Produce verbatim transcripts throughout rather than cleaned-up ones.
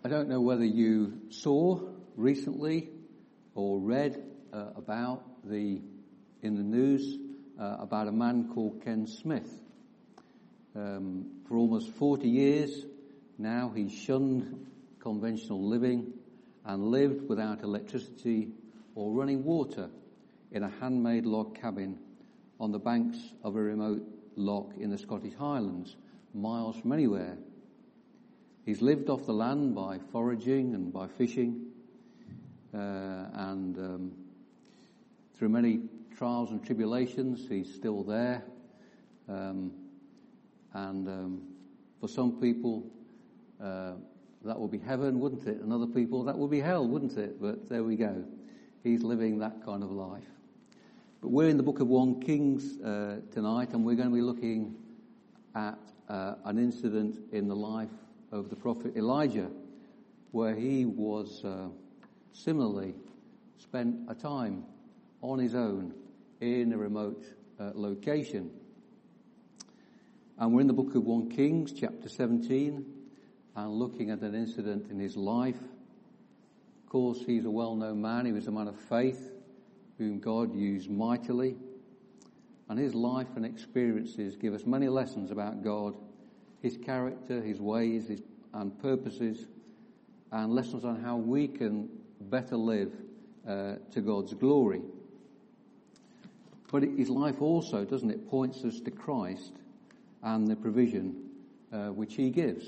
I don't know whether you saw recently or read uh, about the in the news uh, about a man called Ken Smith. Um, for almost forty years now, he shunned conventional living and lived without electricity or running water in a handmade log cabin on the banks of a remote loch in the Scottish Highlands, miles from anywhere. He's lived off the land by foraging and by fishing, uh, and um, through many trials and tribulations, he's still there. Um, and um, for some people, uh, that will be heaven, wouldn't it? And other people, that will be hell, wouldn't it? But there we go. He's living that kind of life. But we're in the book of First Kings uh, tonight, and we're going to be looking at uh, an incident in the life of the prophet Elijah, where he was uh, similarly spent a time on his own in a remote uh, location. And we're in the book of First Kings, chapter seventeen, and looking at an incident in his life. Of course, he's a well-known man. He was a man of faith, whom God used mightily. And his life and experiences give us many lessons about God, his character, his ways, his and purposes, and lessons on how we can better live uh, to God's glory. But his life also, doesn't it, points us to Christ and the provision uh, which he gives.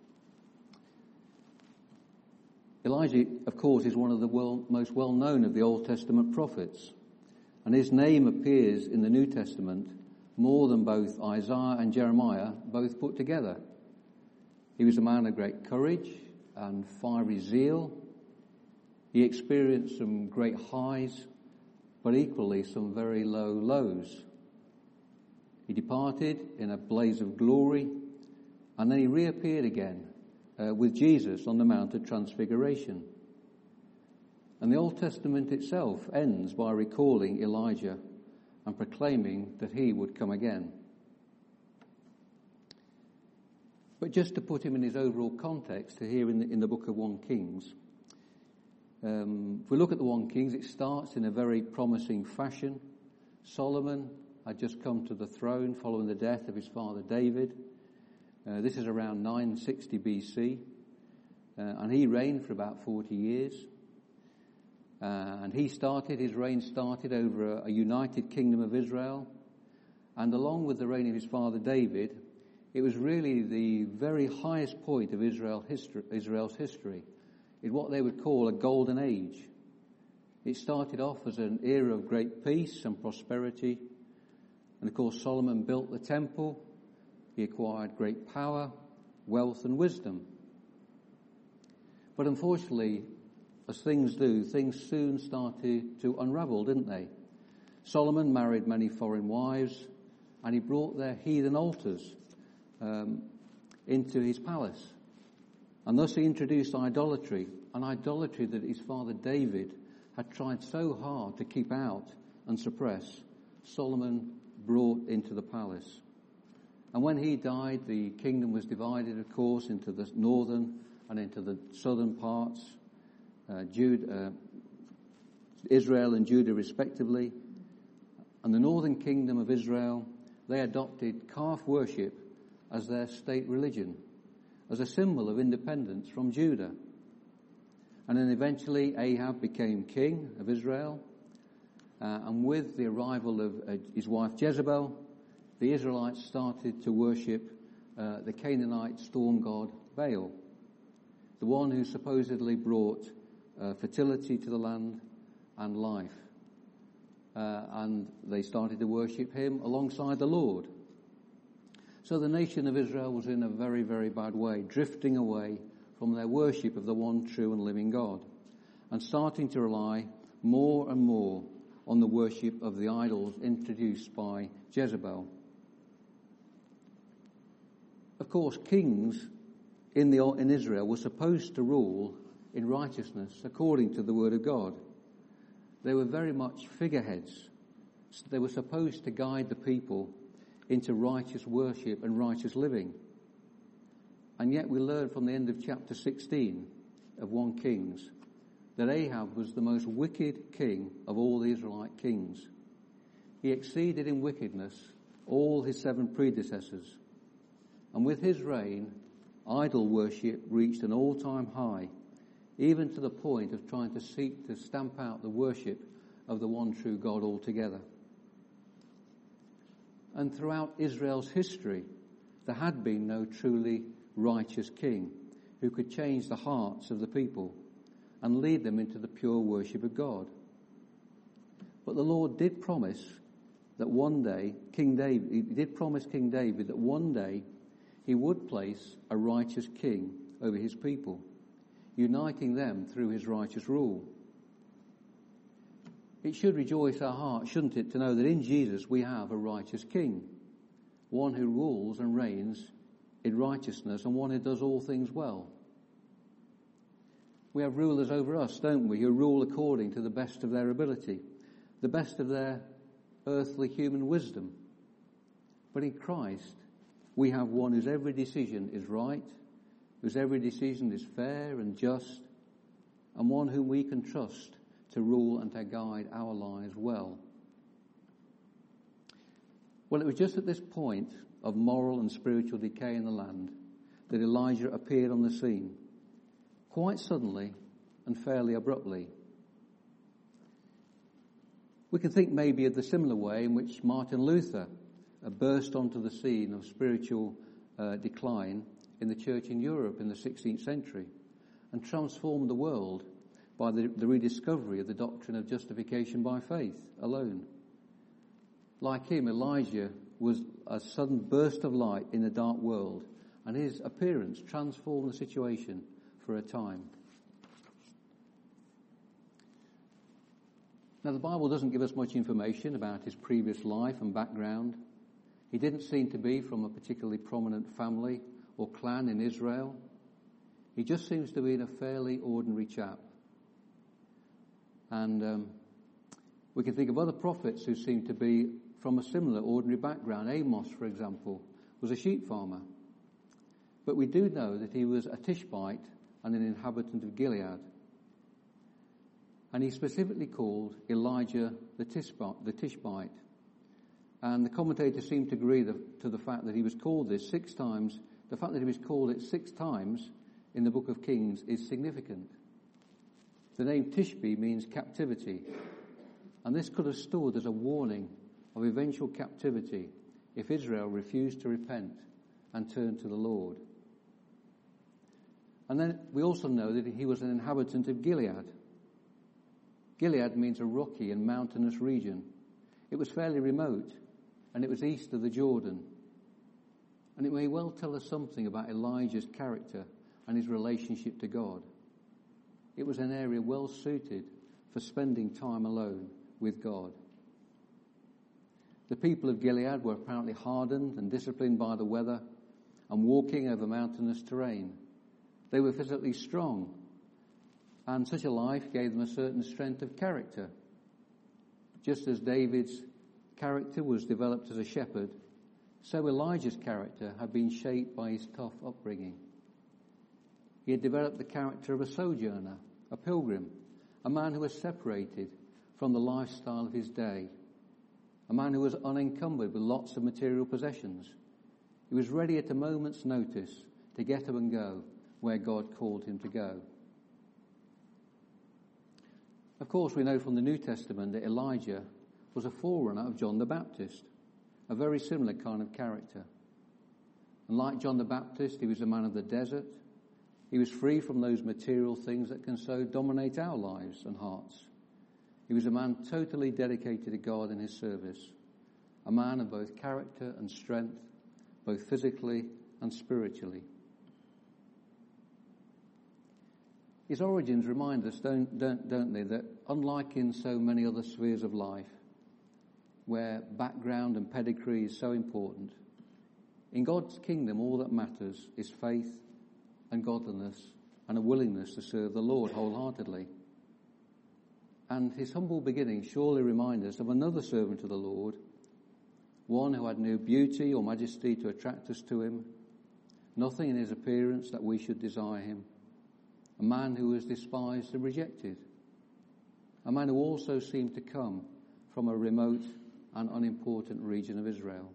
Elijah, of course, is one of the well, most well-known of the Old Testament prophets, and his name appears in the New Testament more than both Isaiah and Jeremiah both put together. He was a man of great courage and fiery zeal. He experienced some great highs, but equally some very low lows. He departed in a blaze of glory, and then he reappeared again uh, with Jesus on the Mount of Transfiguration. And the Old Testament itself ends by recalling Elijah and proclaiming that he would come again. But just to put him in his overall context, here in the, in the book of First Kings, um, if we look at the First Kings, it starts in a very promising fashion. Solomon had just come to the throne following the death of his father David. Uh, this is around nine sixty B C, uh, and he reigned for about forty years. Uh, and he started, his reign started over a, a united kingdom of Israel. And along with the reign of his father David, it was really the very highest point of Israel history, Israel's history. It's what they would call a golden age. It started off as an era of great peace and prosperity. And of course, Solomon built the temple. He acquired great power, wealth and wisdom. But unfortunately, as things do, things soon started to unravel, didn't they? Solomon married many foreign wives, and he brought their heathen altars um, into his palace. And thus he introduced idolatry, an idolatry that his father David had tried so hard to keep out and suppress. Solomon brought into the palace. And when he died, the kingdom was divided, of course, into the northern and into the southern parts. Uh, Judah, uh, Israel and Judah respectively. And the northern kingdom of Israel, they adopted calf worship as their state religion, as a symbol of independence from Judah. And then eventually Ahab became king of Israel, uh, and with the arrival of uh, his wife Jezebel, the Israelites started to worship uh, the Canaanite storm god Baal, the one who supposedly brought Uh, fertility to the land and life. Uh, and they started to worship him alongside the Lord. So the nation of Israel was in a very, very bad way, drifting away from their worship of the one true and living God, and starting to rely more and more on the worship of the idols introduced by Jezebel. Of course, kings in the in Israel were supposed to rule in righteousness, according to the word of God. They were very much figureheads. They were supposed to guide the people into righteous worship and righteous living. And yet we learn from the end of chapter sixteen of First Kings that Ahab was the most wicked king of all the Israelite kings. He exceeded in wickedness all his seven predecessors. And with his reign, idol worship reached an all-time high, even to the point of trying to seek to stamp out the worship of the one true God altogether. And throughout Israel's history, there had been no truly righteous king who could change the hearts of the people and lead them into the pure worship of God. But the Lord did promise that one day, King David, he did promise King David that one day he would place a righteous king over his people, uniting them through his righteous rule. It should rejoice our hearts, shouldn't it, to know that in Jesus we have a righteous king, one who rules and reigns in righteousness and one who does all things well. We have rulers over us, don't we, who rule according to the best of their ability, the best of their earthly human wisdom. But in Christ, we have one whose every decision is right, whose every decision is fair and just, and one whom we can trust to rule and to guide our lives well. Well, it was just at this point of moral and spiritual decay in the land that Elijah appeared on the scene, quite suddenly and fairly abruptly. We can think maybe of the similar way in which Martin Luther uh, burst onto the scene of spiritual uh, decline in the church in Europe in the sixteenth century and transformed the world by the, the rediscovery of the doctrine of justification by faith alone. Like him, Elijah was a sudden burst of light in a dark world, and his appearance transformed the situation for a time. Now, the Bible doesn't give us much information about his previous life and background. He didn't seem to be from a particularly prominent family or clan in Israel. He just seems to be a fairly ordinary chap. And um, we can think of other prophets who seem to be from a similar ordinary background. Amos, for example, was a sheep farmer. But we do know that he was a Tishbite and an inhabitant of Gilead. And he's specifically called Elijah the Tishbite. The Tishbite. And the commentators seem to agree the, to the fact that he was called this six times. The fact that he was called it six times in the book of Kings is significant. The name Tishbe means captivity. And this could have stood as a warning of eventual captivity if Israel refused to repent and turn to the Lord. And then we also know that he was an inhabitant of Gilead. Gilead means a rocky and mountainous region. It was fairly remote, and it was east of the Jordan. And it may well tell us something about Elijah's character and his relationship to God. It was an area well suited for spending time alone with God. The people of Gilead were apparently hardened and disciplined by the weather and walking over mountainous terrain. They were physically strong, and such a life gave them a certain strength of character. Just as David's character was developed as a shepherd, so Elijah's character had been shaped by his tough upbringing. He had developed the character of a sojourner, a pilgrim, a man who was separated from the lifestyle of his day, a man who was unencumbered with lots of material possessions. He was ready at a moment's notice to get up and go where God called him to go. Of course, we know from the New Testament that Elijah was a forerunner of John the Baptist, a very similar kind of character. And like John the Baptist, he was a man of the desert. He was free from those material things that can so dominate our lives and hearts. He was a man totally dedicated to God and his service, a man of both character and strength, both physically and spiritually. His origins remind us, don't, don't, don't they, that unlike in so many other spheres of life, where background and pedigree is so important, in God's kingdom all that matters is faith and godliness and a willingness to serve the Lord wholeheartedly. And his humble beginnings surely remind us of another servant of the Lord, one who had no beauty or majesty to attract us to him, nothing in his appearance that we should desire him, a man who was despised and rejected, a man who also seemed to come from a remote and unimportant region of Israel.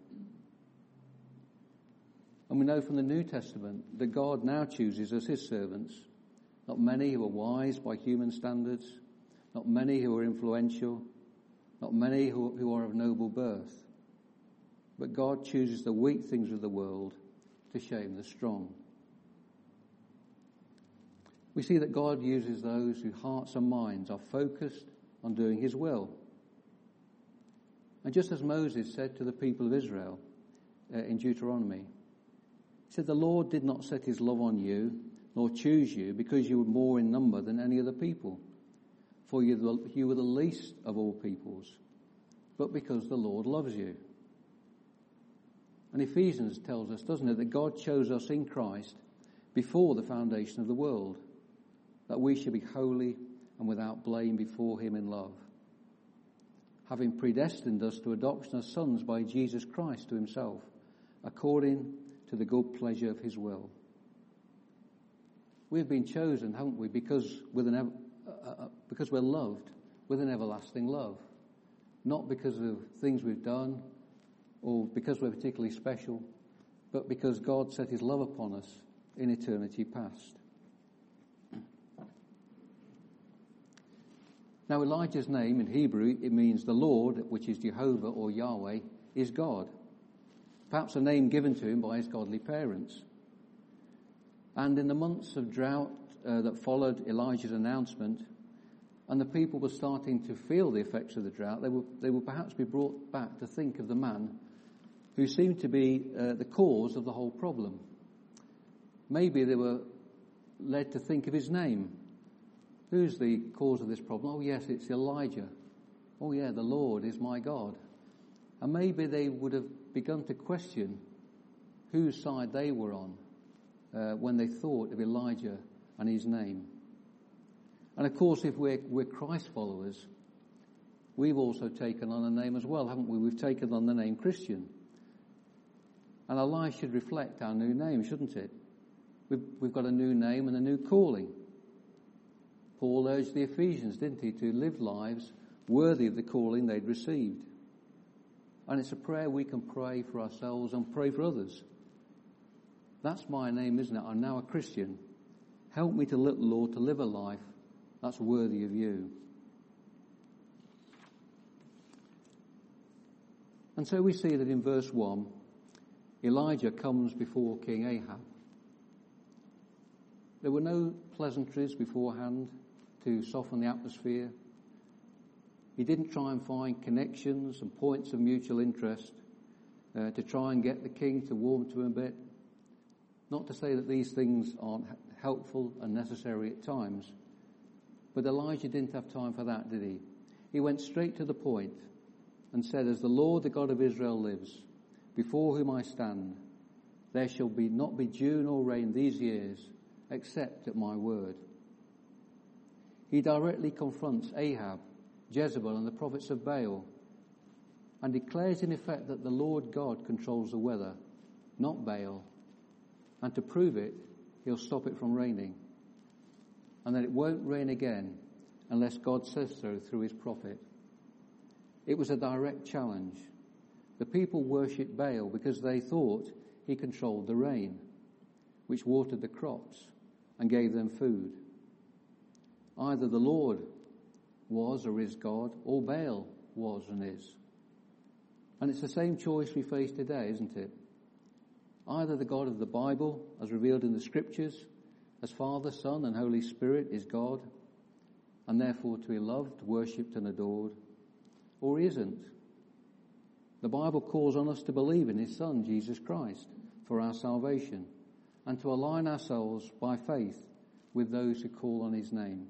And we know from the New Testament that God now chooses as his servants not many who are wise by human standards, not many who are influential, not many who, who are of noble birth, but God chooses the weak things of the world to shame the strong. We see that God uses those whose hearts and minds are focused on doing his will. And just as Moses said to the people of Israel uh, in Deuteronomy, he said, "The Lord did not set his love on you, nor choose you, because you were more in number than any other people, for you, the, you were the least of all peoples, but because the Lord loves you." And Ephesians tells us, doesn't it, that God chose us in Christ before the foundation of the world, that we should be holy and without blame before him in love, having predestined us to adoption as sons by Jesus Christ to himself, according to the good pleasure of his will. We've been chosen, haven't we, because with an ev- uh, uh, because we're loved with an everlasting love, not because of things we've done or because we're particularly special, but because God set his love upon us in eternity past. Now, Elijah's name in Hebrew, it means the Lord, which is Jehovah or Yahweh, is God. Perhaps a name given to him by his godly parents. And in the months of drought uh, that followed Elijah's announcement, and the people were starting to feel the effects of the drought, they will, they will perhaps be brought back to think of the man who seemed to be uh, the cause of the whole problem. Maybe they were led to think of his name. Who's the cause of this problem? Oh, yes, it's Elijah. Oh, yeah, the Lord is my God. And maybe they would have begun to question whose side they were on uh, when they thought of Elijah and his name. And of course, if we're, we're Christ followers, we've also taken on a name as well, haven't we? We've taken on the name Christian. And our life should reflect our new name, shouldn't it? We've, we've got a new name and a new calling. Paul urged the Ephesians, didn't he, to live lives worthy of the calling they'd received. And it's a prayer we can pray for ourselves and pray for others. That's my name, isn't it? I'm now a Christian. Help me to, Lord, to live a life that's worthy of you. And so we see that in verse one, Elijah comes before King Ahab. There were no pleasantries beforehand to soften the atmosphere. He didn't try and find connections and points of mutual interest uh, to try and get the king to warm to him a bit. Not to say that these things aren't helpful and necessary at times, but Elijah didn't have time for that, did he? He went straight to the point and said, "As the Lord, the God of Israel lives, before whom I stand, there shall be not be dew nor rain these years, except at my word." He directly confronts Ahab, Jezebel and the prophets of Baal, and declares in effect that the Lord God controls the weather, not Baal, and to prove it, he'll stop it from raining, and that it won't rain again unless God says so through his prophet. It was a direct challenge. The people worshipped Baal because they thought he controlled the rain, which watered the crops and gave them food. Either the Lord was or is God, or Baal was and is. And it's the same choice we face today, isn't it? Either the God of the Bible, as revealed in the Scriptures, as Father, Son and Holy Spirit is God, and therefore to be loved, worshipped and adored, or he isn't. The Bible calls on us to believe in his Son, Jesus Christ, for our salvation, and to align ourselves by faith with those who call on his name.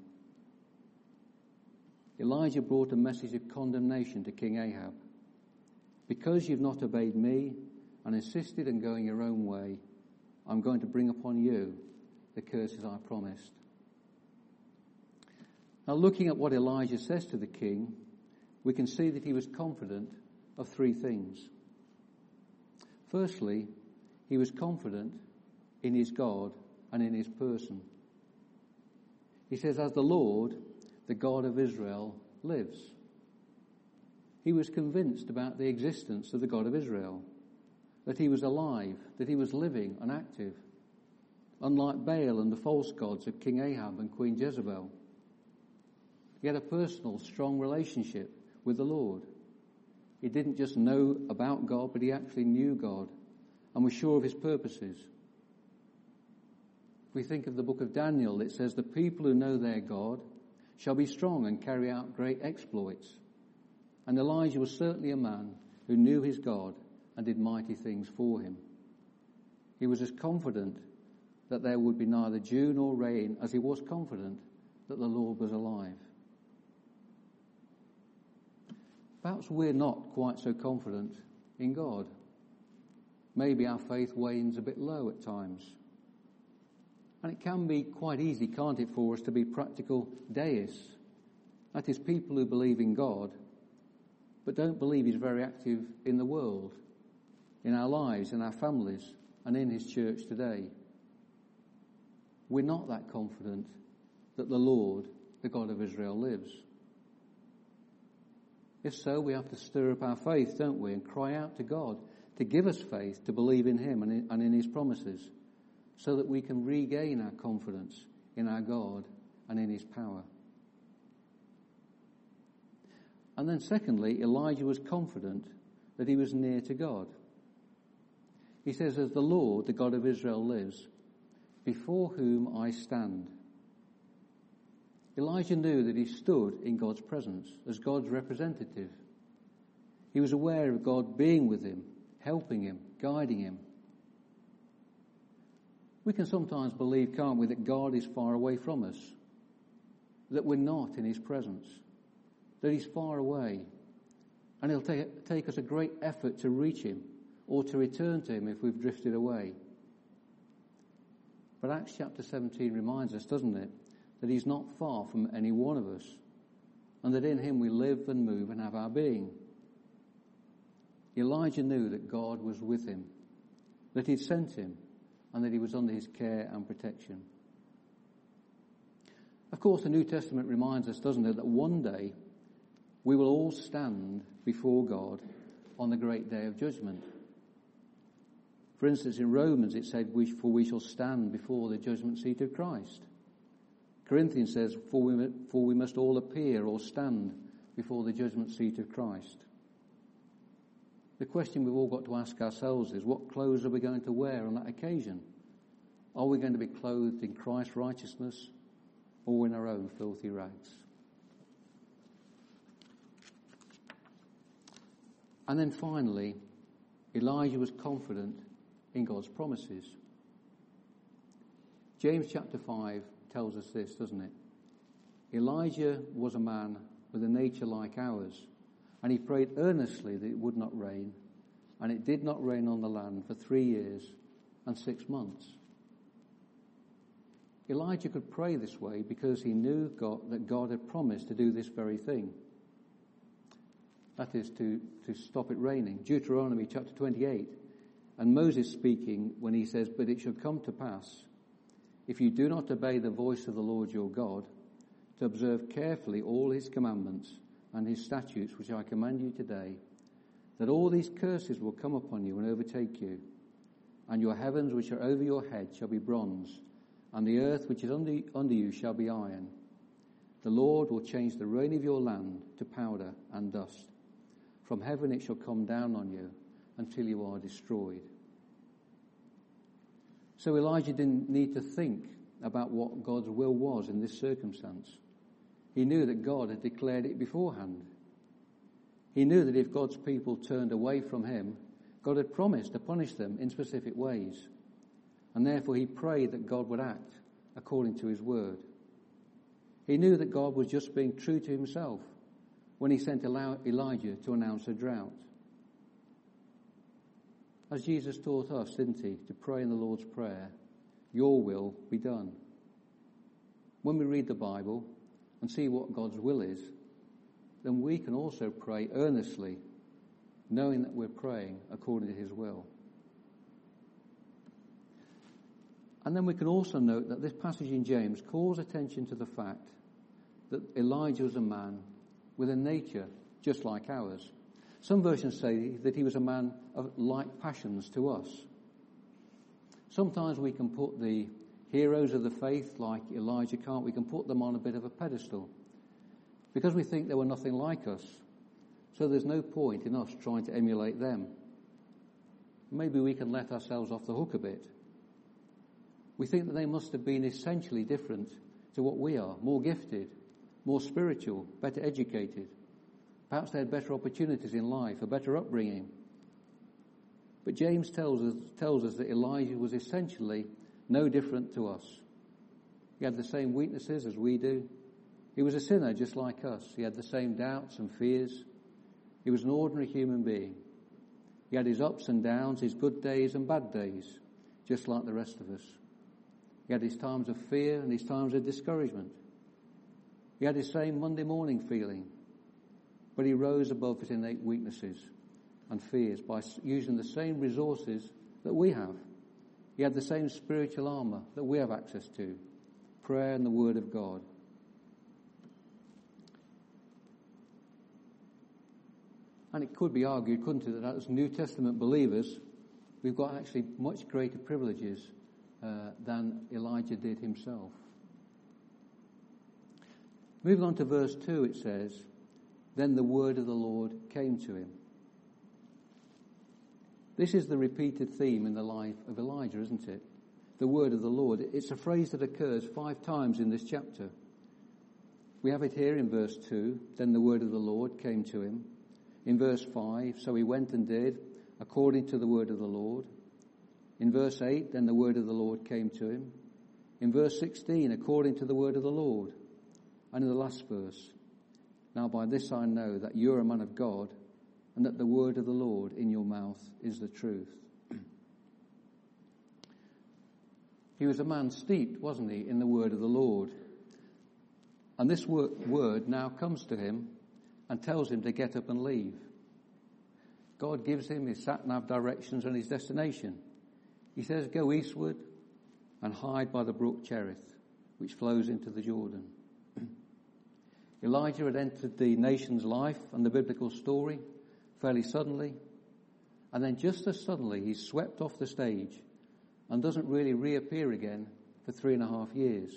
Elijah brought a message of condemnation to King Ahab. "Because you've not obeyed me and insisted on going your own way, I'm going to bring upon you the curses I promised." Now, looking at what Elijah says to the king, we can see that he was confident of three things. Firstly, he was confident in his God and in his person. He says, as the Lord, the God of Israel, lives. He was convinced about the existence of the God of Israel, that he was alive, that he was living and active, unlike Baal and the false gods of King Ahab and Queen Jezebel. He had a personal, strong relationship with the Lord. He didn't just know about God, but he actually knew God and was sure of his purposes. If we think of the book of Daniel, it says, the people who know their God shall be strong and carry out great exploits. And Elijah was certainly a man who knew his God and did mighty things for him. He was as confident that there would be neither dew nor rain as he was confident that the Lord was alive. Perhaps we're not quite so confident in God. Maybe our faith wanes a bit low at times. And it can be quite easy, can't it, for us to be practical deists. That is, people who believe in God, but don't believe he's very active in the world, in our lives, in our families, and in his church today. We're not that confident that the Lord, the God of Israel, lives. If so, we have to stir up our faith, don't we, and cry out to God to give us faith to believe in him and in, and in his promises, so that we can regain our confidence in our God and in his power. And then secondly, Elijah was confident that he was near to God. He says, as the Lord, the God of Israel, lives, before whom I stand. Elijah knew that he stood in God's presence as God's representative. He was aware of God being with him, helping him, guiding him. We can sometimes believe, can't we, that God is far away from us, that we're not in his presence, that he's far away, and it'll take, take us a great effort to reach him or to return to him if we've drifted away. But Acts chapter seventeen reminds us, doesn't it, that he's not far from any one of us, and that in him we live and move and have our being. Elijah knew that God was with him, that he'd sent him, and that he was under his care and protection. Of course, the New Testament reminds us, doesn't it, that one day we will all stand before God on the great day of judgment. For instance, in Romans it said, for we shall stand before the judgment seat of Christ. Corinthians says, for we, for we must all appear or stand before the judgment seat of Christ. The question we've all got to ask ourselves is, what clothes are we going to wear on that occasion? Are we going to be clothed in Christ's righteousness or in our own filthy rags? And then finally, Elijah was confident in God's promises. James chapter five tells us this, doesn't it? Elijah was a man with a nature like ours, and he prayed earnestly that it would not rain, and it did not rain on the land for three years and six months. Elijah could pray this way because he knew God, that God had promised to do this very thing. That is, to, to stop it raining. Deuteronomy chapter twenty-eight, and Moses speaking when he says, but it shall come to pass, if you do not obey the voice of the Lord your God, to observe carefully all his commandments and his statutes which I command you today, that all these curses will come upon you and overtake you, and your heavens which are over your head shall be bronze, and the earth which is under, under you shall be iron. The Lord will change the rain of your land to powder and dust. From heaven it shall come down on you until you are destroyed. So Elijah didn't need to think about what God's will was in this circumstance. He knew that God had declared it beforehand. He knew that if God's people turned away from him, God had promised to punish them in specific ways. And therefore he prayed that God would act according to his word. He knew that God was just being true to himself when he sent Elijah to announce a drought. As Jesus taught us, didn't he, to pray in the Lord's Prayer, your will be done. When we read the Bible and see what God's will is, then we can also pray earnestly, knowing that we're praying according to his will. And then we can also note that this passage in James calls attention to the fact that Elijah was a man with a nature just like ours. Some versions say that he was a man of like passions to us. Sometimes we can put the heroes of the faith, like Elijah, can't we? We can put them on a bit of a pedestal because we think they were nothing like us. So there's no point in us trying to emulate them. Maybe we can let ourselves off the hook a bit. We think that they must have been essentially different to what we are, more gifted, more spiritual, better educated. Perhaps they had better opportunities in life, a better upbringing. But James tells us, tells us that Elijah was essentially no different to us. He had the same weaknesses as we do. He was a sinner just like us. He had the same doubts and fears. He was an ordinary human being. He had his ups and downs, his good days and bad days, just like the rest of us. He had his times of fear and his times of discouragement. He had his same Monday morning feeling, but he rose above his innate weaknesses and fears by using the same resources that we have. He had the same spiritual armour that we have access to, prayer and the Word of God. And it could be argued, couldn't it, that as New Testament believers, we've got actually much greater privileges uh, than Elijah did himself. Moving on to verse two, it says, "Then the word of the Lord came to him." This is the repeated theme in the life of Elijah, isn't it? The word of the Lord. It's a phrase that occurs five times in this chapter. We have it here in verse two, "Then the word of the Lord came to him." In verse five, "So he went and did according to the word of the Lord." In verse eight, "Then the word of the Lord came to him." In verse sixteen, "According to the word of the Lord." And in the last verse, "Now by this I know that you are a man of God, and that the word of the Lord in your mouth is the truth." He was a man steeped, wasn't he, in the word of the Lord. And this word now comes to him and tells him to get up and leave. God gives him his sat-nav directions and his destination. He says, "Go eastward and hide by the brook Cherith, which flows into the Jordan." Elijah had entered the nation's life and the biblical story fairly suddenly, and then just as suddenly he's swept off the stage and doesn't really reappear again for three and a half years.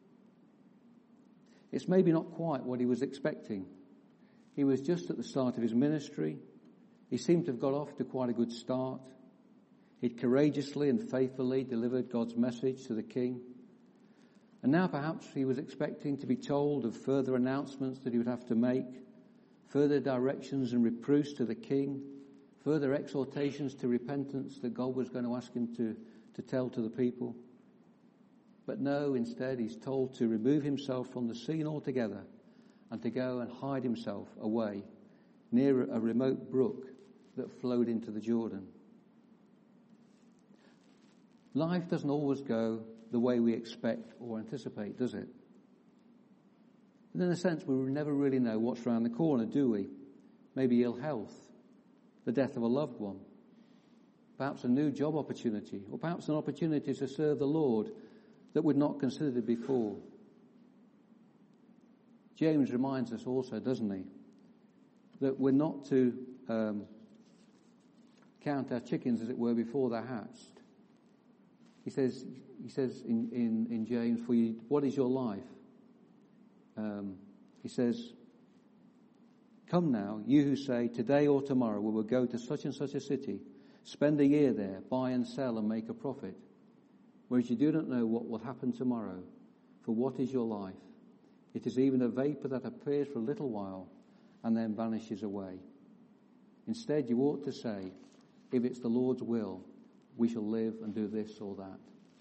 It's maybe not quite what he was expecting. He was just at the start of his ministry. He seemed to have got off to quite a good start. He'd courageously and faithfully delivered God's message to the king. And now perhaps he was expecting to be told of further announcements that he would have to make, further directions and reproofs to the king, further exhortations to repentance that God was going to ask him to, to tell to the people. But no, instead he's told to remove himself from the scene altogether and to go and hide himself away near a remote brook that flowed into the Jordan. Life doesn't always go the way we expect or anticipate, does it? And in a sense, we never really know what's around the corner, do we? Maybe ill health, the death of a loved one, perhaps a new job opportunity, or perhaps an opportunity to serve the Lord that we'd not considered before. James reminds us also, doesn't he, that we're not to um, count our chickens, as it were, before they're hatched. He says, he says in, in, in James, "For you, what is your life?" Um, he says, "Come now, you who say, today or tomorrow we will go to such and such a city, spend a year there, buy and sell and make a profit. Whereas you do not know what will happen tomorrow. For what is your life? It is even a vapor that appears for a little while and then vanishes away. Instead, you ought to say, if it's the Lord's will, we shall live and do this or that."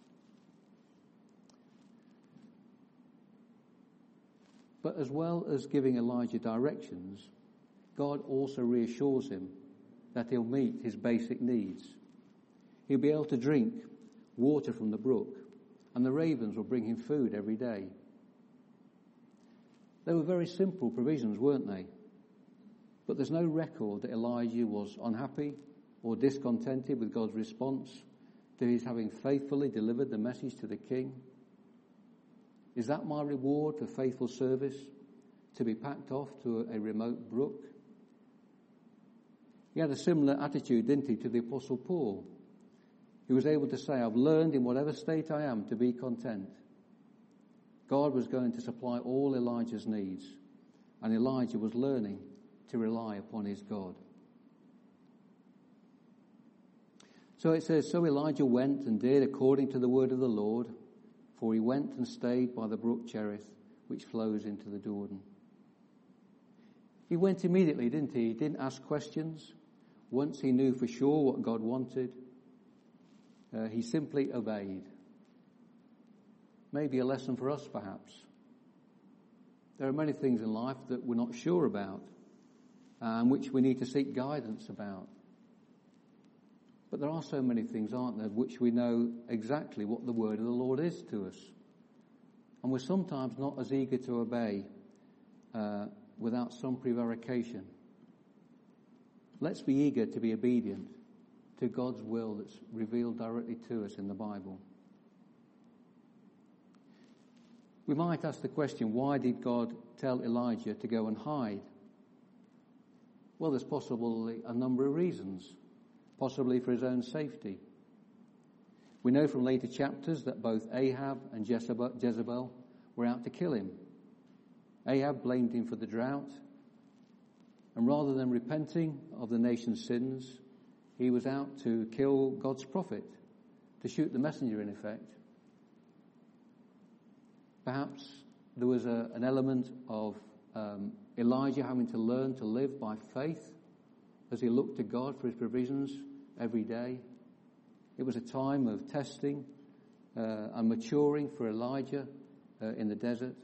But as well as giving Elijah directions, God also reassures him that he'll meet his basic needs. He'll be able to drink water from the brook, and the ravens will bring him food every day. They were very simple provisions, weren't they? But there's no record that Elijah was unhappy or discontented with God's response to his having faithfully delivered the message to the king? Is that my reward for faithful service, to be packed off to a remote brook? He had a similar attitude, didn't he, to the Apostle Paul. He was able to say, I've learned in whatever state I am to be content. God was going to supply all Elijah's needs, and Elijah was learning to rely upon his God. So it says, so Elijah went and did according to the word of the Lord, for he went and stayed by the brook Cherith, which flows into the Jordan. He went immediately, didn't he? He didn't ask questions. Once he knew for sure what God wanted, uh, he simply obeyed. Maybe a lesson for us, perhaps. There are many things in life that we're not sure about, and which we need to seek guidance about. But there are so many things, aren't there, which we know exactly what the word of the Lord is to us. And we're sometimes not as eager to obey uh, without some prevarication. Let's be eager to be obedient to God's will that's revealed directly to us in the Bible. We might ask the question, why did God tell Elijah to go and hide? Well, there's possibly a number of reasons. Possibly for his own safety. We know from later chapters that both Ahab and Jezebel were out to kill him. Ahab blamed him for the drought, and rather than repenting of the nation's sins, he was out to kill God's prophet, to shoot the messenger in effect. Perhaps there was a, an element of um, Elijah having to learn to live by faith as he looked to God for his provisions every day. It was a time of testing uh, and maturing for Elijah uh, in the desert.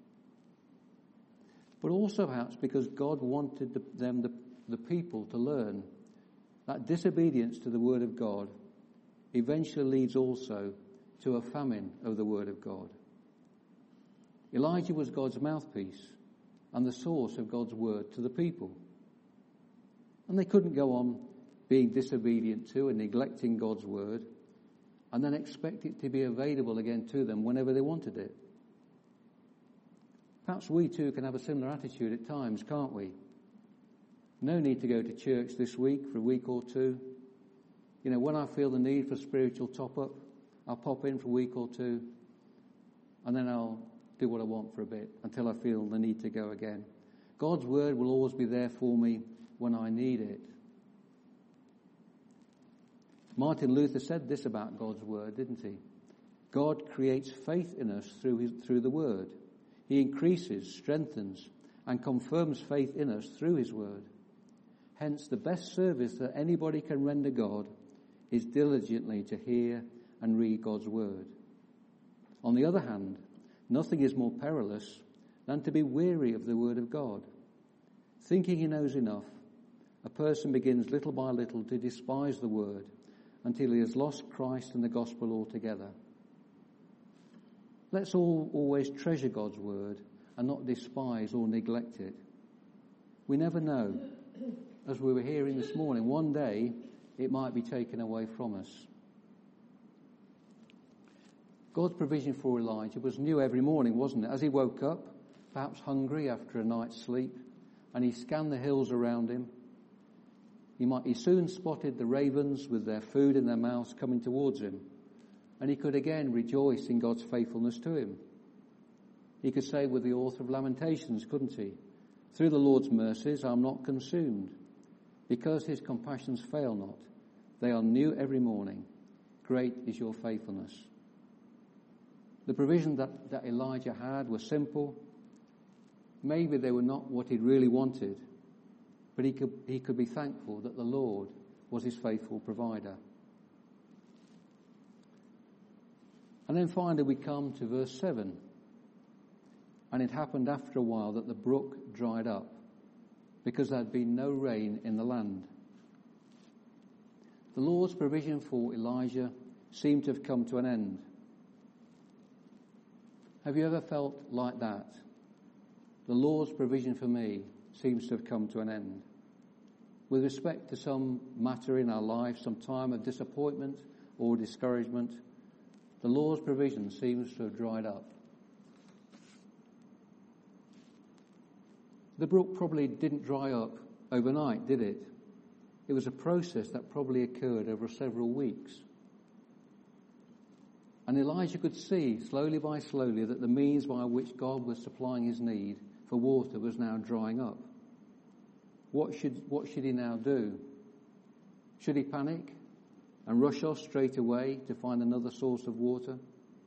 But also perhaps because God wanted the, them, the, the people, to learn that disobedience to the word of God eventually leads also to a famine of the word of God. Elijah was God's mouthpiece and the source of God's word to the people. And they couldn't go on being disobedient to and neglecting God's word and then expect it to be available again to them whenever they wanted it. Perhaps we too can have a similar attitude at times, can't we? No need to go to church this week for a week or two. You know, when I feel the need for spiritual top-up, I'll pop in for a week or two and then I'll do what I want for a bit until I feel the need to go again. God's word will always be there for me when I need it. Martin Luther said this about God's word, didn't he? God creates faith in us through his, through the word. He increases, strengthens, and confirms faith in us through his word. Hence, the best service that anybody can render God is diligently to hear and read God's word. On the other hand, nothing is more perilous than to be weary of the word of God. Thinking he knows enough, a person begins little by little to despise the word until he has lost Christ and the gospel altogether. Let's all always treasure God's word and not despise or neglect it. We never know. As we were hearing this morning, one day it might be taken away from us. God's provision for Elijah was new every morning, wasn't it? As he woke up, perhaps hungry after a night's sleep, and he scanned the hills around him, He, might, he soon spotted the ravens with their food in their mouths coming towards him, and he could again rejoice in God's faithfulness to him. He could say with the author of Lamentations, couldn't he? Through the Lord's mercies I am not consumed, because his compassions fail not. They are new every morning. Great is your faithfulness. The provision that, that Elijah had was simple. Maybe they were not what he'd really wanted, but he could, he could be thankful that the Lord was his faithful provider. And then finally we come to verse seven. And it happened after a while that the brook dried up, because there had been no rain in the land. The Lord's provision for Elijah seemed to have come to an end. Have you ever felt like that? The Lord's provision for me seems to have come to an end. With respect to some matter in our life, some time of disappointment or discouragement, the Lord's provision seems to have dried up. The brook probably didn't dry up overnight, did it? It was a process that probably occurred over several weeks. And Elijah could see, slowly by slowly, that the means by which God was supplying his need for water was now drying up. What should, what should he now do? Should he panic and rush off straight away to find another source of water?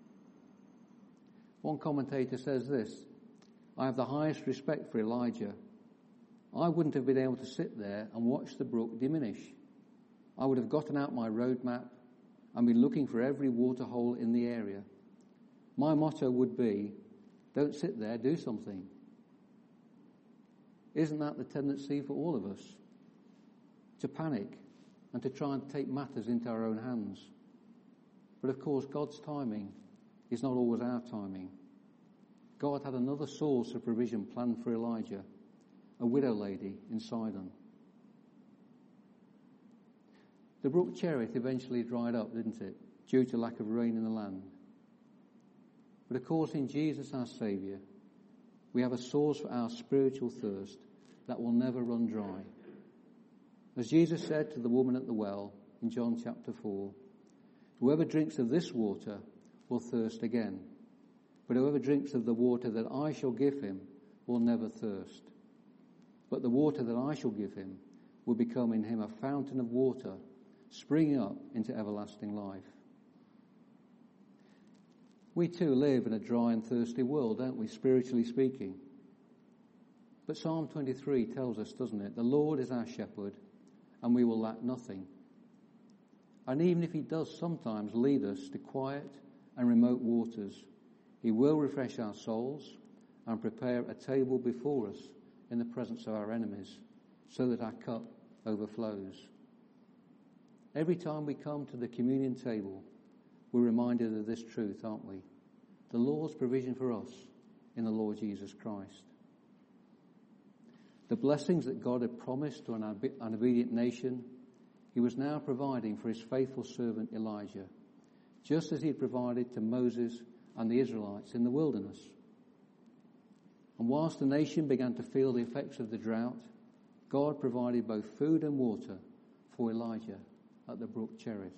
One commentator says this: I have the highest respect for Elijah. I wouldn't have been able to sit there and watch the brook diminish. I would have gotten out my road map and been looking for every water hole in the area. My motto would be, don't sit there, do something. Isn't that the tendency for all of us? To panic and to try and take matters into our own hands. But of course, God's timing is not always our timing. God had another source of provision planned for Elijah, a widow lady in Sidon. The brook Cherith eventually dried up, didn't it, due to lack of rain in the land. But of course, in Jesus our Saviour, we have a source for our spiritual thirst that will never run dry. As Jesus said to the woman at the well in John chapter four, whoever drinks of this water will thirst again, but whoever drinks of the water that I shall give him will never thirst. But the water that I shall give him will become in him a fountain of water, springing up into everlasting life. We too live in a dry and thirsty world, don't we, spiritually speaking? But Psalm twenty-three tells us, doesn't it? The Lord is our shepherd, and we will lack nothing. And even if he does sometimes lead us to quiet and remote waters, he will refresh our souls and prepare a table before us in the presence of our enemies, so that our cup overflows. Every time we come to the communion table, we're reminded of this truth, aren't we? The Lord's provision for us in the Lord Jesus Christ. The blessings that God had promised to an obedient nation, he was now providing for his faithful servant Elijah, just as he had provided to Moses and the Israelites in the wilderness. And whilst the nation began to feel the effects of the drought, God provided both food and water for Elijah at the brook Cherith.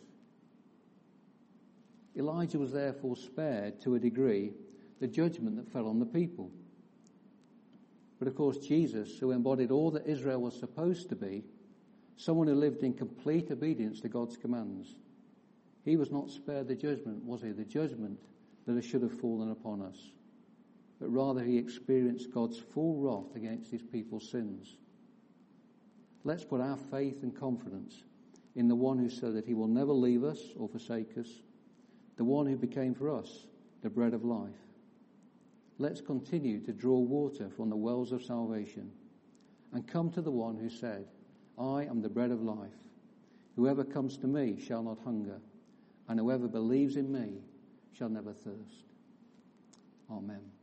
Elijah was therefore spared, to a degree, the judgment that fell on the people. But of course, Jesus, who embodied all that Israel was supposed to be, someone who lived in complete obedience to God's commands, he was not spared the judgment, was he? The judgment that should have fallen upon us. But rather he experienced God's full wrath against his people's sins. Let's put our faith and confidence in the one who said that he will never leave us or forsake us, the one who became for us the bread of life. Let's continue to draw water from the wells of salvation and come to the one who said, I am the bread of life. Whoever comes to me shall not hunger, and whoever believes in me shall never thirst. Amen.